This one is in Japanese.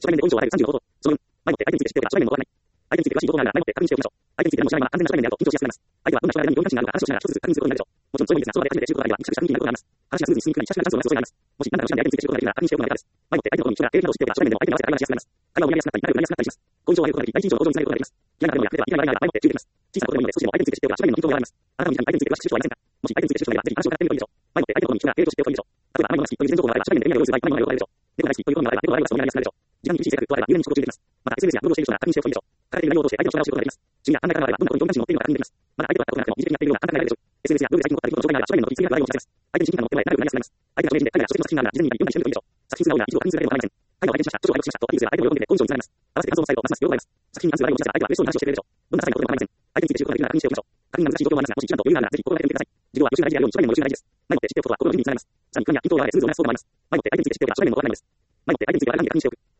初対面で根性を洗う35方法。その4、前もって相手について知っておけば初対面も終わらない。相手について詳しい情報があるなら前もって確認しておきましょう。相手について何も知らないまま安全な初対面であると緊張しやすくなります。相手はどんな人柄にどんな自信があるのか話をしながら一つずつ確認することになるでしょう。もちろんそういう意味ですが、その場で初めて知ることがあれば、力した雰囲気になることがあります。話がスムーズに進みにくい、親しくなるチャンスを逃す恐れがあります。もし何らかの手段で相手について知ることができるなら確認しておくのが良いです。前もって相手のことに人が経歴などを知っておけば初対面でも相手に合わせて会話がしやすくなります。会話をやりやすくなったり、仲良くなりやすくなったりします。好印象を上げることができ、第一印象の向上につなげることができます。嫌な場面や例えば意見がないなら前もって注意できます。小さなことでもいいので少しでも相手について知っておけば初対面の緊張が和らぎます。あなたも相手について詳しく知る人はいませんか？もし相手について知る人がいればぜひ話を伺ってみるといいでしょう。前もって相手のことに人が経歴を知っておくといいでしょう。例えば甘いものが好きという事前情報があれば初対面で恋愛をする場合、甘いものが良いという場合、猫が大好きという好みがあれば猫が大好きという人になりやすくなるでしょう。時間に厳しい性格とあれば入念に自己を注意できます。また SNS やブログをしている人なら確認しておくといいでしょう。彼的な内容を通して相手の力を知ることができます。趣味や考え方があればどんなことに興味を持っているのか確認できます。また相手と会ったことがなくても二次的にやっているような簡単な内容でしょう。SNS やブログで最近起こった出来事の状態なら初対面の時に次が話題をさせます。相手に親近感を持ってもらえ仲良くなりやすくなります。相手が著名人で彼らが書籍の作品なら事前に読んだりしてみるといいでしょう。作品数が多いなら記事を確認するだけでも構いません。彼を拝見しました、著書を拝読しましたとアピールすれば相手も喜んで好印象につながります。合わせて感想を伝えるとますます喜ばれます。作品に関する内容を話したら相手は嬉しそうに話をしてくれるでしょう。どんな些細なことでも構いません。相手について知ることができるなら確認しておきましょう。確認が難しい状況もありますが、もし一段と余裕があるならぜひ心がけてみてください。自動は予習が大事であるように初対面の予習が大事です。前もって知っておくことは心の準備につながります。さらに不安や緊張があれスムーズをなすこともあります。前もって相手について知っておけば初対面も終わらないのです。前もって相手についてあらかじめ確認しておく。